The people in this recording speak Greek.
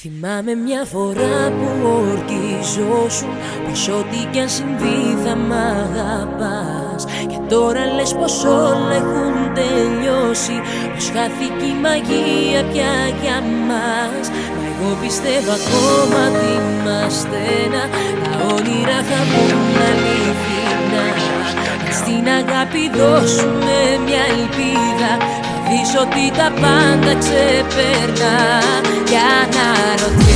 Θυμάμαι μια φορά που ορκιζόσουν πως ό,τι κι αν συμβεί θα μ' αγαπάς. Και τώρα λες πως όλα έχουν τελειώσει, πως χάθηκε η μαγεία πια για μας. Μα εγώ πιστεύω ακόμα ότι είμαστε ένα, τα όνειρα θα βγουν αληθινά. Αν στην αγάπη δώσουμε μια ελπίδα, θα δεις ότι τα πάντα ξεπερνά. Για να ρωτήσω